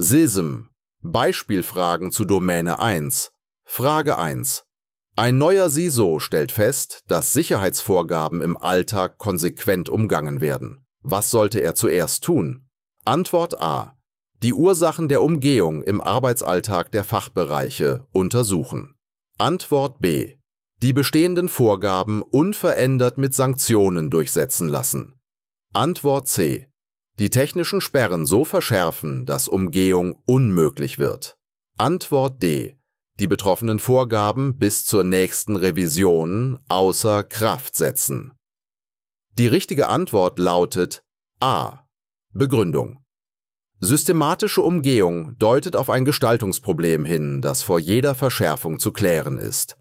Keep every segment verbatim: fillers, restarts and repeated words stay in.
S I S M. Beispielfragen zu Domäne eins. Frage eins. Ein neuer S I S O stellt fest, dass Sicherheitsvorgaben im Alltag konsequent umgangen werden. Was sollte er zuerst tun? Antwort A. Die Ursachen der Umgehung im Arbeitsalltag der Fachbereiche untersuchen. Antwort B. Die bestehenden Vorgaben unverändert mit Sanktionen durchsetzen lassen. Antwort C. Die technischen Sperren so verschärfen, dass Umgehung unmöglich wird. Antwort D. Die betroffenen Vorgaben bis zur nächsten Revision außer Kraft setzen. Die richtige Antwort lautet A. Begründung. Systematische Umgehung deutet auf ein Gestaltungsproblem hin, das vor jeder Verschärfung zu klären ist.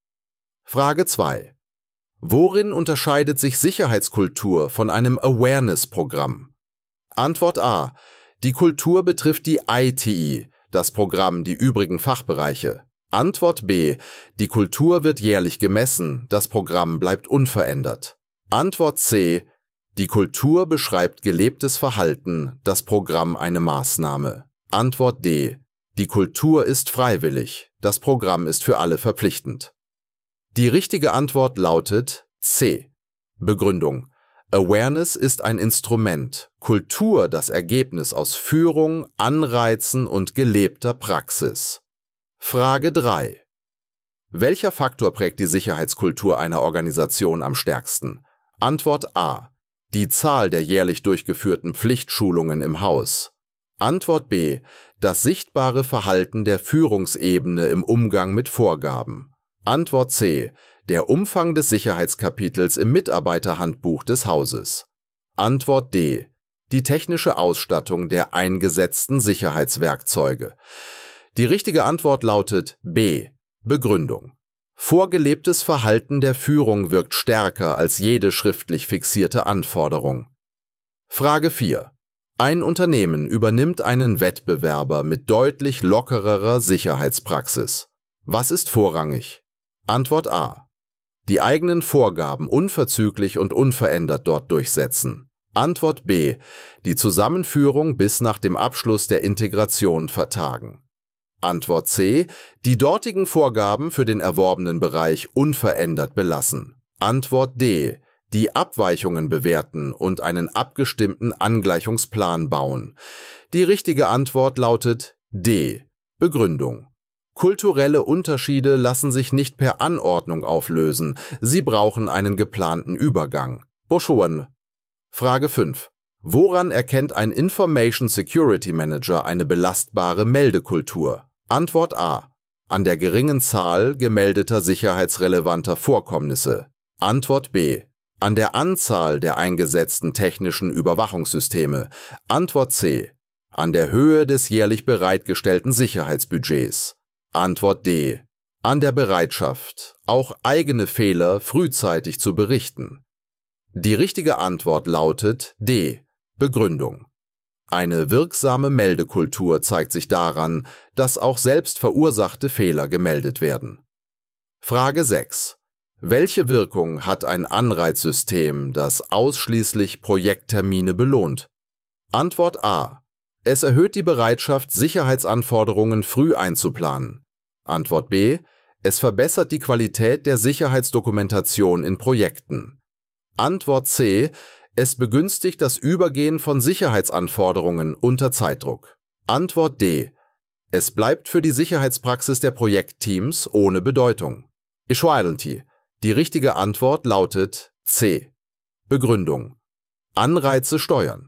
Frage zwei. Worin unterscheidet sich Sicherheitskultur von einem Awareness-Programm? Antwort A. Die Kultur betrifft die I T I, das Programm die übrigen Fachbereiche. Antwort B. Die Kultur wird jährlich gemessen, das Programm bleibt unverändert. Antwort C. Die Kultur beschreibt gelebtes Verhalten, das Programm eine Maßnahme. Antwort D. Die Kultur ist freiwillig, das Programm ist für alle verpflichtend. Die richtige Antwort lautet C. Begründung. Awareness ist ein Instrument, Kultur das Ergebnis aus Führung, Anreizen und gelebter Praxis. Frage drei. Welcher Faktor prägt die Sicherheitskultur einer Organisation am stärksten? Antwort A. Die Zahl der jährlich durchgeführten Pflichtschulungen im Haus. Antwort B. Das sichtbare Verhalten der Führungsebene im Umgang mit Vorgaben. Antwort C. Der Umfang des Sicherheitskapitels im Mitarbeiterhandbuch des Hauses. Antwort D. Die technische Ausstattung der eingesetzten Sicherheitswerkzeuge. Die richtige Antwort lautet B. Begründung. Vorgelebtes Verhalten der Führung wirkt stärker als jede schriftlich fixierte Anforderung. Frage vier. Ein Unternehmen übernimmt einen Wettbewerber mit deutlich lockererer Sicherheitspraxis. Was ist vorrangig? Antwort A. Die eigenen Vorgaben unverzüglich und unverändert dort durchsetzen. Antwort B. Die Zusammenführung bis nach dem Abschluss der Integration vertagen. Antwort C. Die dortigen Vorgaben für den erworbenen Bereich unverändert belassen. Antwort D. Die Abweichungen bewerten und einen abgestimmten Angleichungsplan bauen. Die richtige Antwort lautet D. Begründung. Kulturelle Unterschiede lassen sich nicht per Anordnung auflösen, sie brauchen einen geplanten Übergang. Boschuan. Frage fünf. Woran erkennt ein Information Security Manager eine belastbare Meldekultur? Antwort A. An der geringen Zahl gemeldeter sicherheitsrelevanter Vorkommnisse. Antwort B. An der Anzahl der eingesetzten technischen Überwachungssysteme. Antwort C. An der Höhe des jährlich bereitgestellten Sicherheitsbudgets. Antwort D. An der Bereitschaft, auch eigene Fehler frühzeitig zu berichten. Die richtige Antwort lautet D. Begründung. Eine wirksame Meldekultur zeigt sich daran, dass auch selbst verursachte Fehler gemeldet werden. Frage sechs. Welche Wirkung hat ein Anreizsystem, das ausschließlich Projekttermine belohnt? Antwort A. Es erhöht die Bereitschaft, Sicherheitsanforderungen früh einzuplanen. Antwort B. Es verbessert die Qualität der Sicherheitsdokumentation in Projekten. Antwort C. Es begünstigt das Übergehen von Sicherheitsanforderungen unter Zeitdruck. Antwort D. Es bleibt für die Sicherheitspraxis der Projektteams ohne Bedeutung. Equality. Die richtige Antwort lautet C. Begründung. Anreize steuern.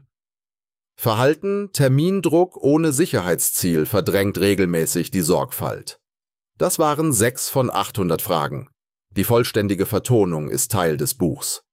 Verhalten, Termindruck ohne Sicherheitsziel verdrängt regelmäßig die Sorgfalt. Das waren sechs von achthundert Fragen. Die vollständige Vertonung ist Teil des Buchs.